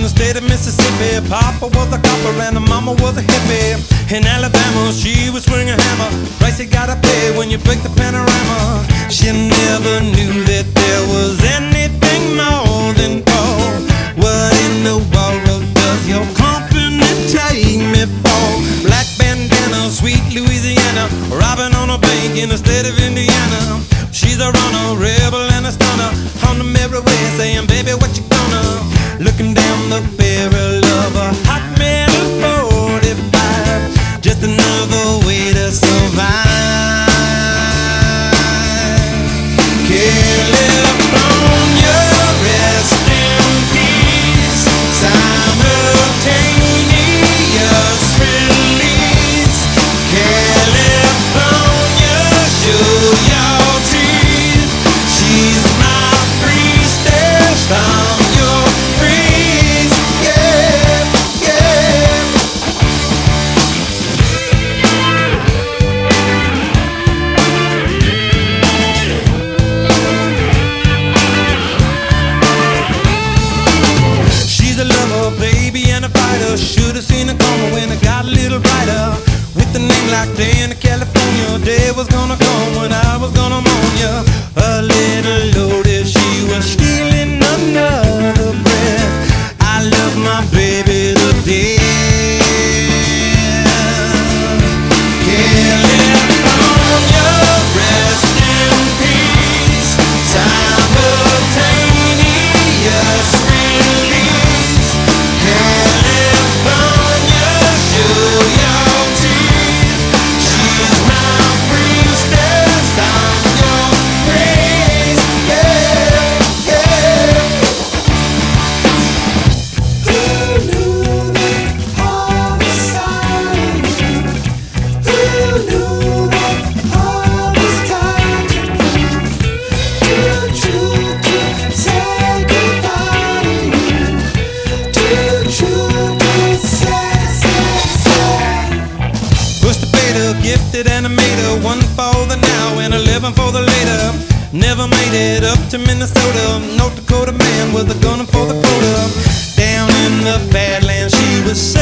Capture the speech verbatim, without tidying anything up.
in the state of Mississippi. Papa was a copper and the mama was a hippie. In Alabama, she was swinging a hammer. Price you gotta pay when you break the panorama. She never knew that there was anything more than gold. What in the world does your company take me for? Black bandana, sweet Louisiana, robbing on a bank in the state of Indiana. She's a runner, rebel and a stunner, on the merry way saying, baby, what you gonna? Looking down the barrel of a hot metal forty-five, just another way to survive. California, rest in peace. Simultaneous release. California, show your teeth. She's my priestess, I'm your priest. Yeah, yeah. She's a lover, baby, and a fighter. Should've seen it coming when it got a little brighter. With a name like Dana, California, day was gonna come when I was gonna mourn ya. A little loaded, she was stealing another breath. I love my baby to death. California, rest in peace. Simultaneous release. California, show your teeth. She's my priestess, I'm your priest. Yeah, yeah. Who knew that all was silent? Who knew that all was time to prove? Too true to say goodbye to you. Too true to say, say, say. Push the fader, gifted animator, one for the now and eleven for the later. Never made it up to Minnesota. North Dakota man was a gunner for the quota. Down in the Badlands, she was